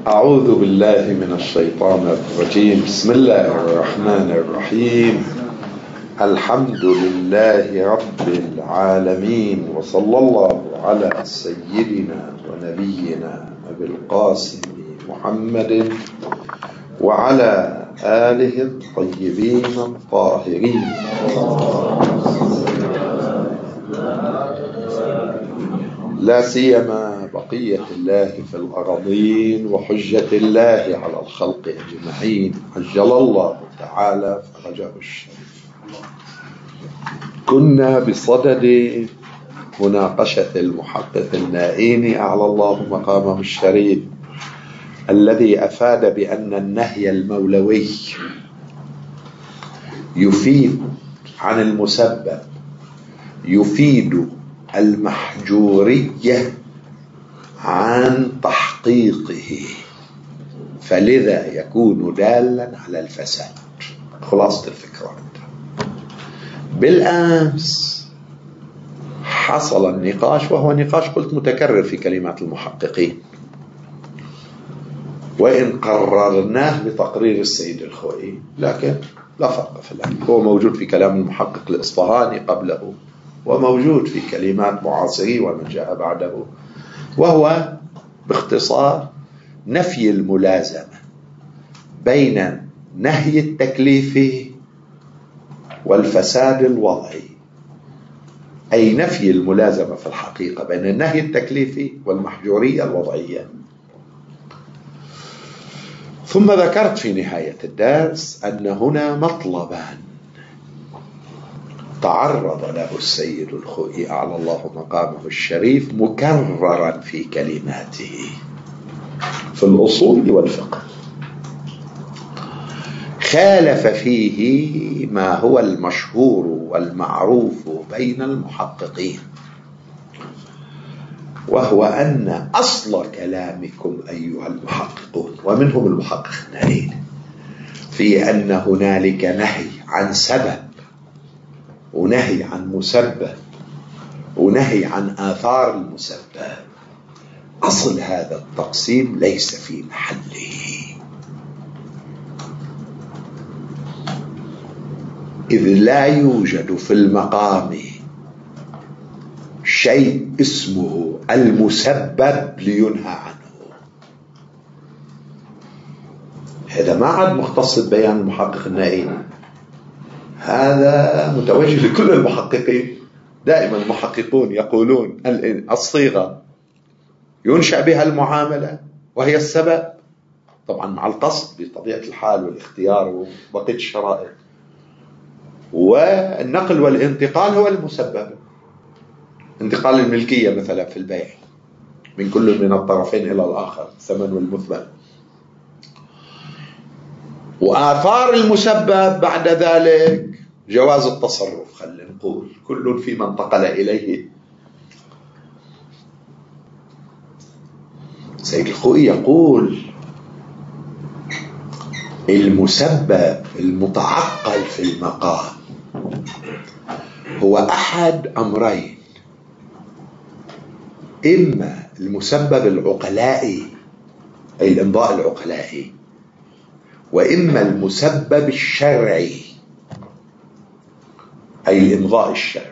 أعوذ بالله من الشيطان الرجيم. بسم الله الرحمن الرحيم. الحمد لله رب العالمين، وصلى الله على سيدنا ونبينا أبي القاسم محمد وعلى آله الطيبين الطاهرين. لا سيما بقية الله في الأراضين وحجة الله على الخلق أجمعين، عجل الله تعالى فرجه الشريف. كنا بصدد مناقشة المحقق النائيني أعلى الله مقامه الشريف، الذي أفاد بأن النهي المولوي يفيد عن المسبب، يفيد المحجورية عن تحقيقه، فلذا يكون دالا على الفساد. خلاصة الفكرة. بالأمس حصل النقاش، وهو نقاش قلت متكرر في كلمات المحققين، وإن قررناه بتقرير السيد الخوئي، لكن لا فرق في الأمر. هو موجود في كلام المحقق الإصفهاني قبله، وموجود في كلمات معاصري ومن جاء بعده، وهو باختصار نفي الملازمة بين نهي التكليف والفساد الوضعي، أي نفي الملازمة في الحقيقة بين النهي التكليفي والمحجورية الوضعية. ثم ذكرت في نهاية الدرس أن هنا مطلبان تعرض له السيد الخوئي أعلى الله مقامه الشريف مكررا في كلماته في الأصول والفقه، خالف فيه ما هو المشهور والمعروف بين المحققين، وهو أن أصل كلامكم أيها المحققون، ومنهم المحقق النائيني، في أن هنالك نهي عن سبب ونهي عن مسبب ونهي عن آثار المسبب. أصل هذا التقسيم ليس في محله، إذ لا يوجد في المقام شيء اسمه المسبب لينهى عنه. هذا ما عاد مختص ببيان المحقق النائيني، هذا متوجه لكل المحققين. دائما المحققون يقولون الصيغة ينشأ بها المعاملة وهي السبب، طبعا مع القصد بطبيعة الحال والاختيار وبقية الشرائط، والنقل والانتقال هو المسبب. انتقال الملكية مثلا في البيع من كل من الطرفين إلى الآخر، الثمن والمثمن، وآثار المسبب بعد ذلك جواز التصرف. خلينا نقول كل فيما انتقل إليه. سيد الخوئي يقول المسبب المتعقل في المقام هو أحد أمرين: إما المسبب العقلائي أي الإمضاء العقلائي، وإما المسبب الشرعي أي الإمضاء الشرعي.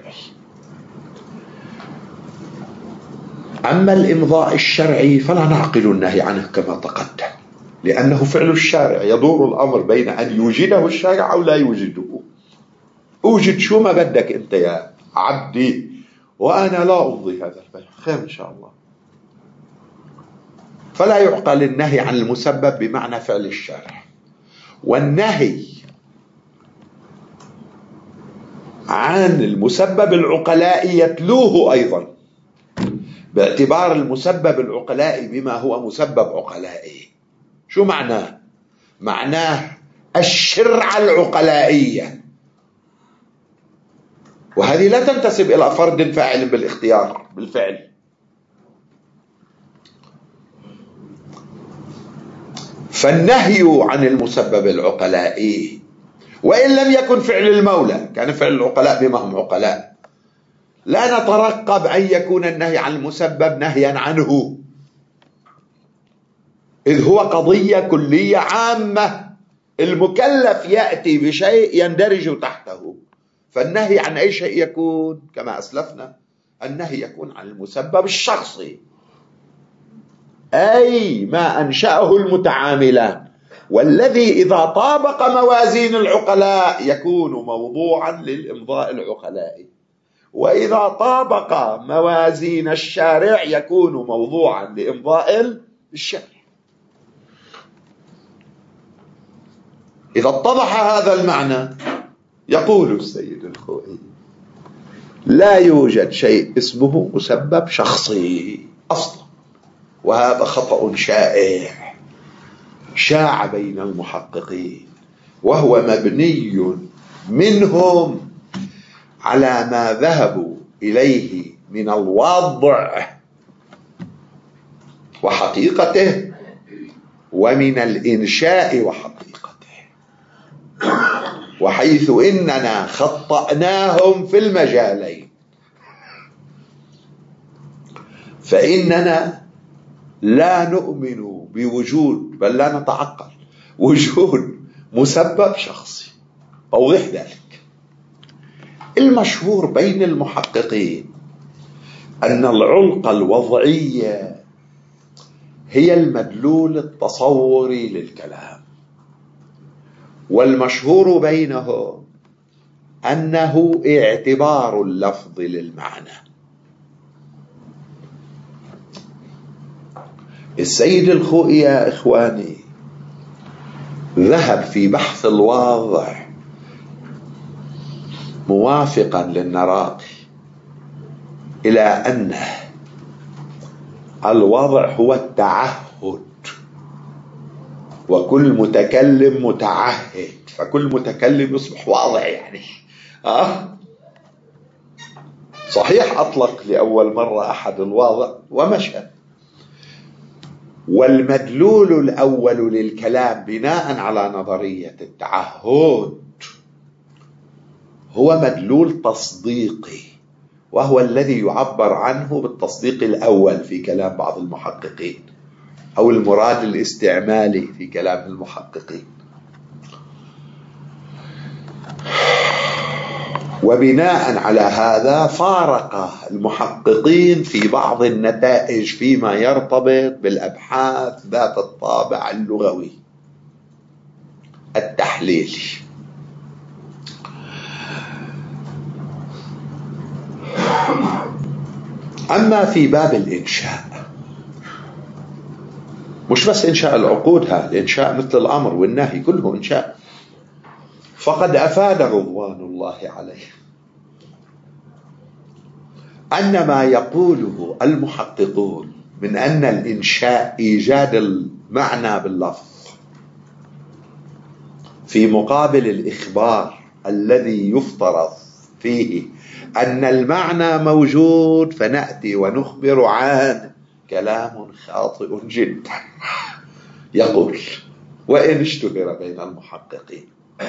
أما الإمضاء الشرعي فلا نعقل النهي عنه كما تقدم، لأنه فعل الشارع، يدور الأمر بين أن يوجده الشارع أو لا يوجده. أوجد شو ما بدك أنت يا عبدي، وأنا لا أمضي هذا البيع، خير إن شاء الله. فلا يعقل النهي عن المسبب بمعنى فعل الشارع، والنهي عن المسبب العقلائي يتلوه أيضا، باعتبار المسبب العقلائي بما هو مسبب عقلائي. شو معناه؟ معناه الشرع العقلائية، وهذه لا تنتسب إلى فرد فاعل بالاختيار بالفعل. فالنهي عن المسبب العقلائي، وإن لم يكن فعل المولى، كان فعل العقلاء بما هم عقلاء، لا نترقب أن يكون النهي عن المسبب نهيا عنه، إذ هو قضية كلية عامة، المكلف يأتي بشيء يندرج تحته. فالنهي عن أي شيء يكون كما أسلفنا، النهي يكون عن المسبب الشخصي، أي ما أنشأه المتعاملان، والذي إذا طابق موازين العقلاء يكون موضوعا للإمضاء العقلائي، وإذا طابق موازين الشارع يكون موضوعا لإمضاء الشارع. إذا اتضح هذا المعنى يقول السيد الخوئي: لا يوجد شيء اسمه مسبب شخصي أصلا، وهذا خطأ شائع شاع بين المحققين، وهو مبني منهم على ما ذهبوا إليه من الوضع وحقيقته، ومن الإنشاء وحقيقته، وحيث إننا خطأناهم في المجالين، فإننا لا نؤمن بوجود، بل لا نتعقل وجود مسبب شخصي. أوضح ذلك. المشهور بين المحققين أن العلقة الوضعية هي المدلول التصوري للكلام، والمشهور بينهم أنه اعتبار اللفظ للمعنى. السيد الخوئي يا إخواني ذهب في بحث الواضح موافقا للنراقي إلى أن الوضع هو التعهد، وكل متكلم متعهد، فكل متكلم يصبح واضع يعني. صحيح أطلق لأول مرة أحد الواضع ومشى. والمدلول الأول للكلام بناء على نظرية التعهد هو مدلول تصديقي، وهو الذي يعبر عنه بالتصديق الأول في كلام بعض المحققين، أو المراد الاستعمالي في كلام المحققين. وبناء على هذا فارق المحققين في بعض النتائج فيما يرتبط بالأبحاث ذات الطابع اللغوي التحليلي. أما في باب الإنشاء، مش بس إنشاء العقود، الإنشاء مثل الأمر والنهي كله إنشاء، فقد أفاد رضوان الله عليه أن ما يقوله المحققون من أن الإنشاء إيجاد المعنى باللفظ في مقابل الإخبار الذي يفترض فيه أن المعنى موجود فنأتي ونخبر عنه، كلام خاطئ جدا. يقول: وإن اشتهر بين المحققين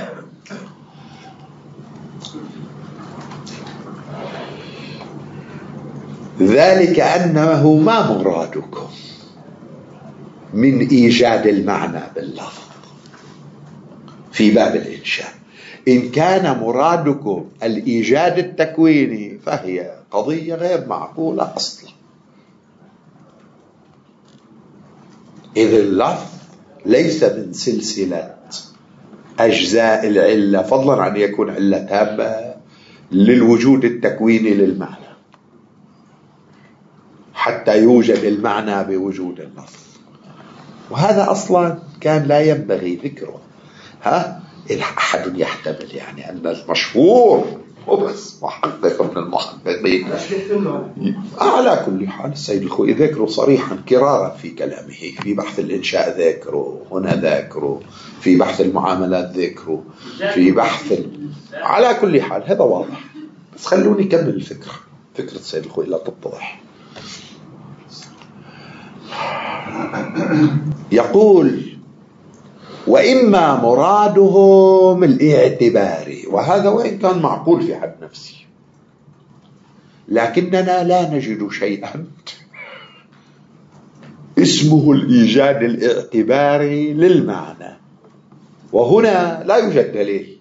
ذلك أنه ما مرادكم من إيجاد المعنى باللفظ في باب الإنشاء. إن كان مرادكم الإيجاد التكويني فهي قضية غير معقولة أصلا، إذ اللفظ ليس من سلسلة أجزاء العلة، فضلا عن يكون علة تامة للوجود التكويني للمعنى حتى يوجد المعنى بوجود اللفظ. وهذا أصلا كان لا ينبغي ذكره. إذا أحد يحتمل يعني أن المشهور وبس محقق من المحققين، على كل حال السيد الخوئي ذكره صريحا كرارا في كلامه، في بحث الإنشاء ذكره، هنا ذكره، في بحث المعاملات ذكره، في بحث على كل حال هذا واضح. بس خلوني كمل الفكرة، فكرة السيد الخوئي لا تتضح. يقول: وإما مرادهم الاعتباري، وهذا وإن كان معقول في حد نفسه، لكننا لا نجد شيئا اسمه الإيجاد الاعتباري للمعنى، وهنا لا يوجد دليل،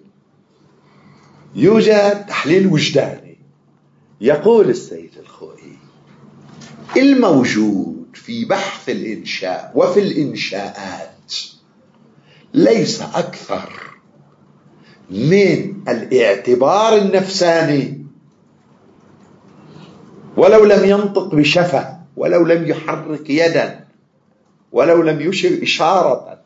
يوجد تحليل وجداني. يقول السيد الخوئي: الموجود في بحث الإنشاء وفي الإنشاءات ليس أكثر من الاعتبار النفساني، ولو لم ينطق بشفة، ولو لم يحرك يدا، ولو لم يشر إشارة،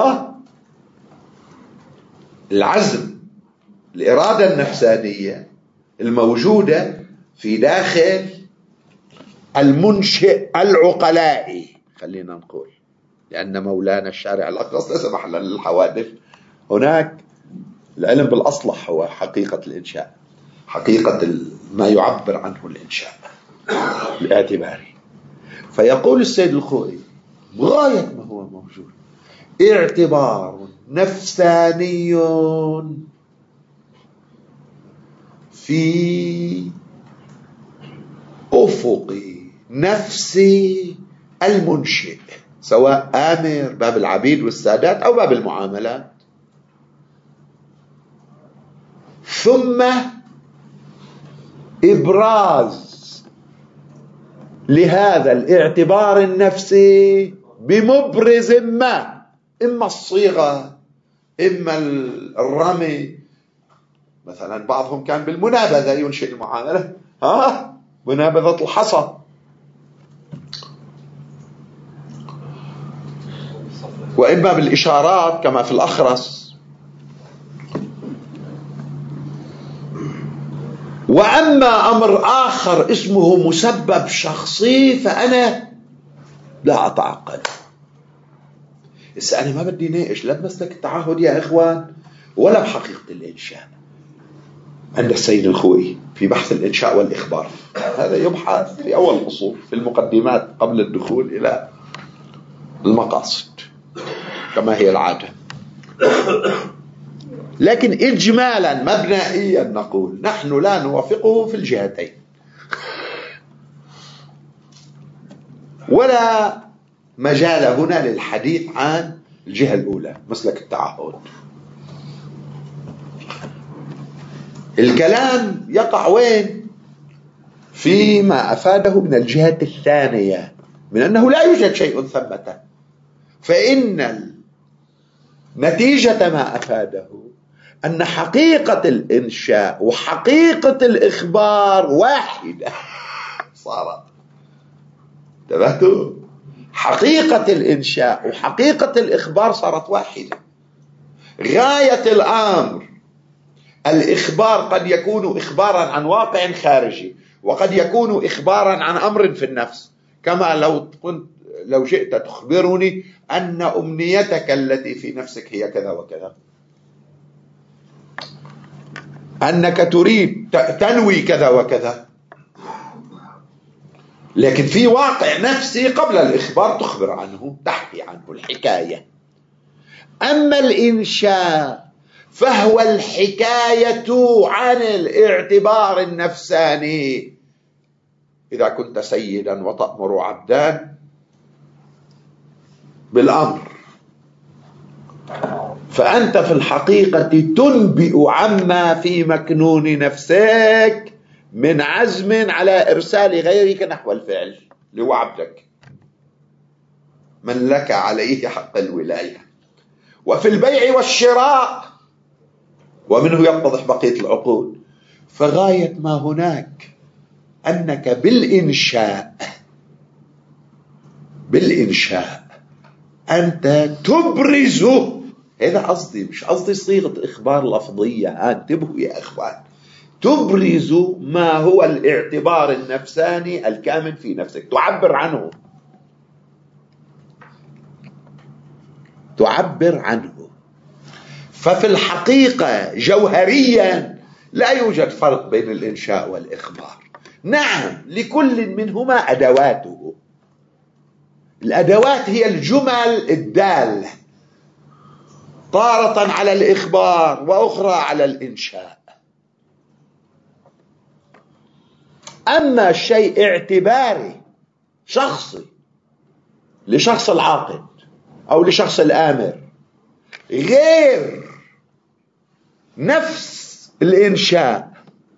العزم، الإرادة النفسانية الموجودة في داخل المنشئ العقلائي، خلينا نقول، لأن مولانا الشارع الأقدس لا سمح لنا للحوادث. هناك العلم بالأصلح هو حقيقة الإنشاء، حقيقة ما يعبر عنه الإنشاء الاعتباري. فيقول السيد الخوئي: غاية ما هو موجود اعتبار نفساني في أفق نفس المنشئ، سواء آمر باب العبيد والسادات أو باب المعاملات، ثم إبراز لهذا الاعتبار النفسي بمبرز ما، إما الصيغة، إما الرمي. مثلا بعضهم كان بالمنابذة ينشئ المعاملة، منابذة الحصى، وإما بالإشارات كما في الأخرس. وأما أمر آخر اسمه مسبب شخصي فأنا لا أتعقل. أنا ما بدي ناقش لا بمسلك التعهد يا إخوان ولا بحقيقة الإنشاء عند السيد الخوئي في بحث الإنشاء والإخبار. هذا يبحث في أول الأصول في المقدمات قبل الدخول إلى المقاصد كما هي العادة. لكن إجمالا مبنائيا نقول نحن لا نوافقه في الجهتين، ولا مجال هنا للحديث عن الجهة الأولى مسلك التعهد. الكلام يقع وين؟ فيما أفاده من الجهة الثانية، من أنه لا يوجد شيء ثمة، فإن نتيجة ما أفاده أن حقيقة الإنشاء وحقيقة الإخبار واحدة صارت. انتبهتوا؟ حقيقة الإنشاء وحقيقة الإخبار صارت واحدة. غاية الأمر الإخبار قد يكون إخبارا عن واقع خارجي، وقد يكون إخبارا عن أمر في النفس، كما لو شئت تخبرني أن أمنيتك التي في نفسك هي كذا وكذا، أنك تريد تنوي كذا وكذا، لكن في واقع نفسي قبل الإخبار تخبر عنه، تحكي عنه الحكاية. أما الإنشاء فهو الحكاية عن الاعتبار النفساني. إذا كنت سيدا وتأمر عبدا بالأمر، فأنت في الحقيقة تنبئ عما في مكنون نفسك من عزم على إرسال غيرك نحو الفعل اللي هو عبدك من لك عليه حق الولاية. وفي البيع والشراء ومنه يتضح بقية العقود، فغاية ما هناك أنك بالإنشاء أنت تبرز، هذا قصدي، مش قصدي صيغة إخبار لفظية، انتبهوا يا إخوان، تبرز ما هو الاعتبار النفساني الكامن في نفسك، تعبر عنه. ففي الحقيقة جوهريا لا يوجد فرق بين الإنشاء والإخبار. نعم لكل منهما أدواته، الأدوات هي الجمل الدالة طارة على الإخبار وأخرى على الإنشاء. أما الشيء اعتباري شخصي لشخص العاقد أو لشخص الآمر غير نفس الإنشاء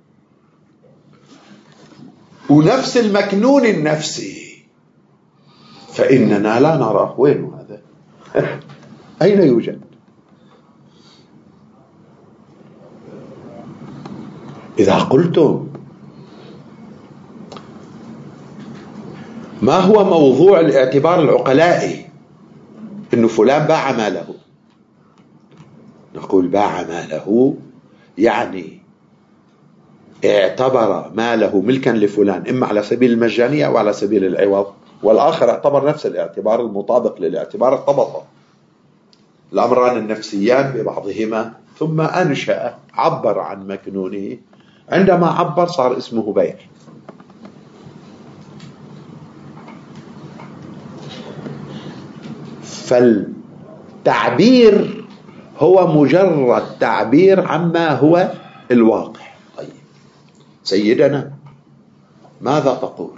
ونفس المكنون النفسي، فإننا لا نراه. وين هذا؟ أين يوجد؟ إذا قلتم ما هو موضوع الاعتبار العقلائي إنه فلان باع ماله، نقول باع ماله يعني اعتبر ماله ملكا لفلان إما على سبيل المجانية أو على سبيل العوض، والآخر اعتبر نفس الاعتبار المطابق للاعتبار الطبقة، الأمران النفسيان ببعضهما، ثم أنشأ عبر عن مكنونه. عندما عبر صار اسمه بيع. فالتعبير هو مجرد تعبير عما هو الواقع. طيب سيدنا ماذا تقول؟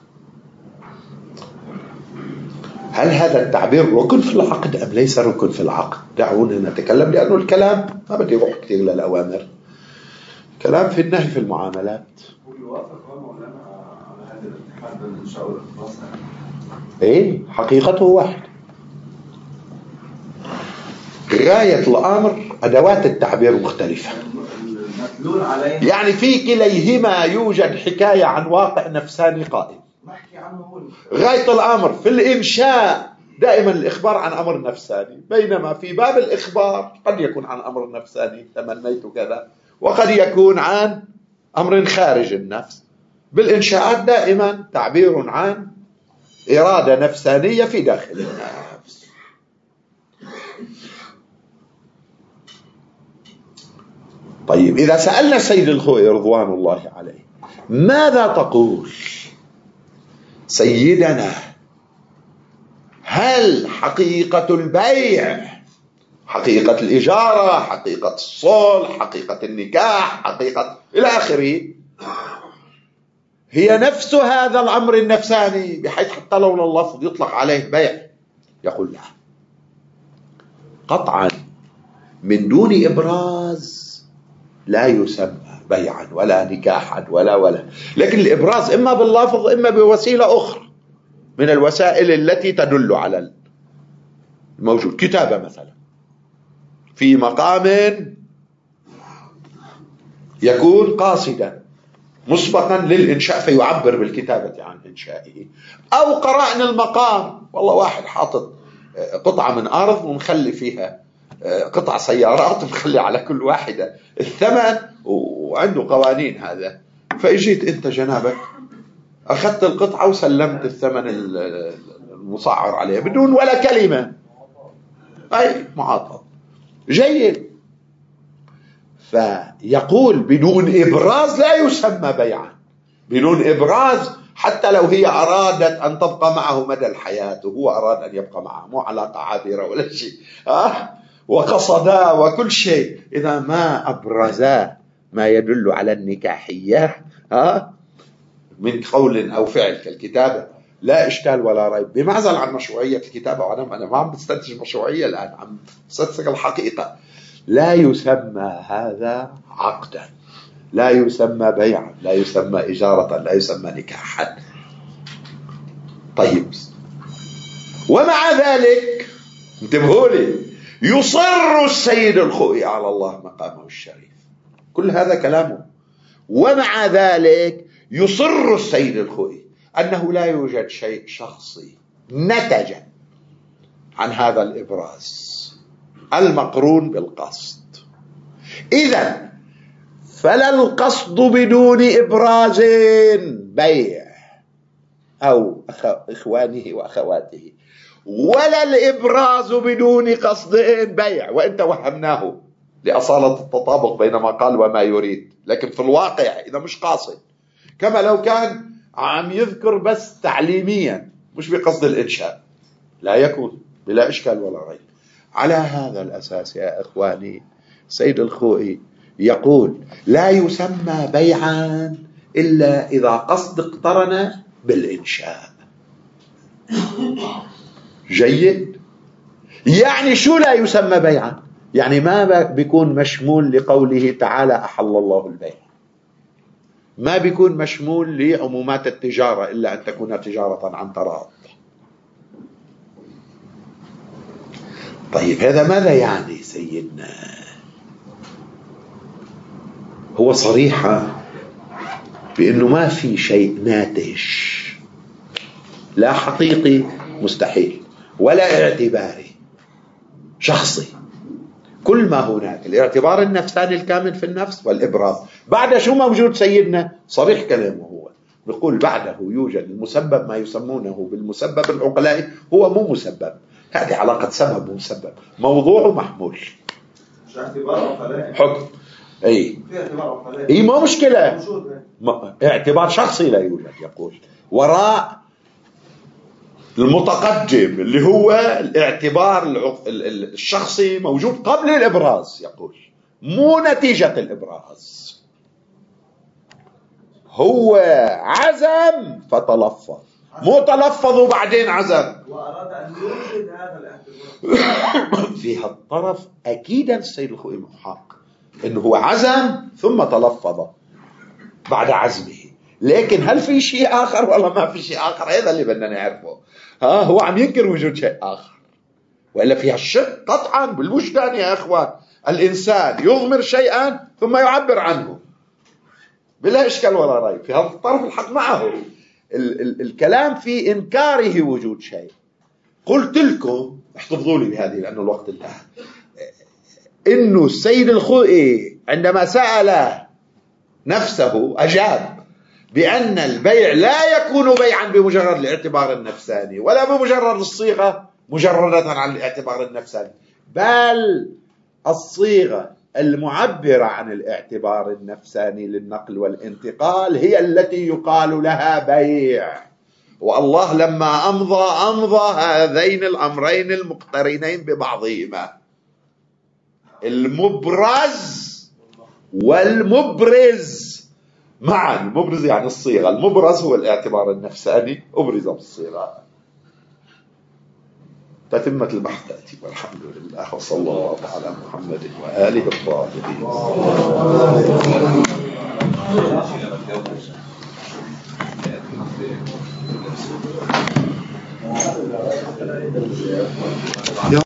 هل هذا التعبير ركن في العقد أم ليس ركن في العقد؟ دعونا نتكلم، لأنه الكلام ما بدي يروح كثير للأوامر، كلام في النهي في المعاملات. ايه حقيقته واحد. غاية الأمر أدوات التعبير مختلفة، يعني في كليهما يوجد حكاية عن واقع نفساني قائم. غاية الأمر في الإنشاء دائما الإخبار عن أمر نفساني، بينما في باب الإخبار قد يكون عن أمر نفساني تمنيت كذا، وقد يكون عن أمر خارج النفس. بالإنشاءات دائما تعبير عن إرادة نفسانية في داخل النفس. طيب إذا سألنا السيد الخوئي رضوان الله عليه ماذا تقول سيدنا؟ هل حقيقة البيع، حقيقة الإجارة، حقيقة الصلح، حقيقة النكاح، حقيقة إلى آخره هي نفس هذا الأمر النفساني، بحيث حتى لو اللفظ يطلق عليه بيع؟ يقول لا، قطعا من دون إبراز لا يسمى بيعا ولا نكاحا ولا لكن الإبراز إما باللفظ إما بوسيلة أخرى من الوسائل التي تدل على الموجود. كتابة مثلا في مقام يكون قاصدا مسبقا للإنشاء فيعبر بالكتابة عن إنشائه، أو قرائن المقام، والله واحد حاطط قطعة من أرض ومخلي فيها قطع سيارات ومخلي على كل واحدة الثمن وعنده قوانين هذا، فإجيت أنت جنابك أخذت القطعة وسلمت الثمن المسعر عليها بدون ولا كلمة، أي معاطاة جيد. فيقول بدون إبراز لا يسمى بيعا، بدون إبراز حتى لو هي أرادت أن تبقى معه مدى الحياة وهو أراد أن يبقى معه، مو علاقة عابرة ولا شيء، وقصدا وكل شيء، إذا ما أبرزا ما يدل على النكاحية من قول أو فعل كالكتابة لا إشكال ولا ريب، بمعزل عن مشروعية الكتابة. وأنا ما عم بستنتج مشروعية الآن، عم بستنتج الحقيقة. لا يسمى هذا عقدا، لا يسمى بيعا، لا يسمى إجارة، لا يسمى نكاحا. طيب ومع ذلك انتبهوا لي، يصر السيد الخوئي على الله مقامه الشريف، كل هذا كلامه، ومع ذلك يصر السيد الخوئي أنه لا يوجد شيء شخصي نتج عن هذا الإبراز المقرون بالقصد. إذن فلا القصد بدون إبراز بيع أو إخوانه وأخواته، ولا الإبراز بدون قصد بيع، وإن توهمناه لأصالة التطابق بين ما قال وما يريد، لكن في الواقع إذا مش قاصد، كما لو كان عم يذكر بس تعليميا مش بقصد الإنشاء، لا يكون بلا إشكال ولا ريب. على هذا الأساس يا إخواني سيد الخوئي يقول لا يسمى بيعا إلا إذا قصد اقترن بالإنشاء. جيد. يعني شو لا يسمى بيعا؟ يعني ما بيكون مشمول لقوله تعالى أحل الله البيع، ما بيكون مشمول لعمومات التجارة إلا أن تكون تجارة عن تراض. طيب هذا ماذا يعني سيدنا؟ هو صريحة بأنه ما في شيء ناتج، لا حقيقي مستحيل ولا اعتباري شخصي. كل ما هناك الاعتبار النفساني الكامل في النفس والإبراز. بعد شو موجود سيدنا؟ صريح كلامه، هو بيقول بعده يوجد المسبب، ما يسمونه بالمسبب العقلائي، هو مو مسبب، هذه علاقة سبب ومسبب، موضوع ومحمول، مش اعتبار عقلائي، حكم. اي في اعتبار عقلائي، اي، ما مشكلة، اعتبار شخصي لا يوجد. يقول وراء المتقدم اللي هو الاعتبار الشخصي موجود قبل الإبراز، يقول مو نتيجة الإبراز، هو عزم فتلفظ، مو تلفظ وبعدين عزم. وأراد أن يوجد هذا الاعتبار في هالطرف أكيدا السيد الخوئي محق إنه هو عزم ثم تلفظ بعد عزمه، لكن هل في شيء آخر ولا ما في شيء آخر؟ هذا اللي بدنا نعرفه. هو عم ينكر وجود شيء آخر، وإلا فيها الشك قطعا بالوجدان يا إخوان. الإنسان يضمر شيئا ثم يعبر عنه بلا إشكال ولا ريب، في هذا الطرف الحق معه. الكلام في إنكاره وجود شيء. قلت لكم احتفظوا لي بهذه لأنه الوقت انتهى، إنه السيد الخوئي عندما سأل نفسه أجاب بأن البيع لا يكون بيعا بمجرد الاعتبار النفساني ولا بمجرد الصيغة مجردة عن الاعتبار النفساني، بل الصيغة المعبرة عن الاعتبار النفساني للنقل والانتقال هي التي يقال لها بيع. والله لما أمضى هذين الأمرين المقترنين ببعضهما، المبرز والمبرز معا. المبرز يعني الصيغة، المبرز هو الاعتبار النفساني، أبرز بالصيغة. تتمة البحث تأتي، والحمد لله، وصلى الله على محمد وآله الطاهرين.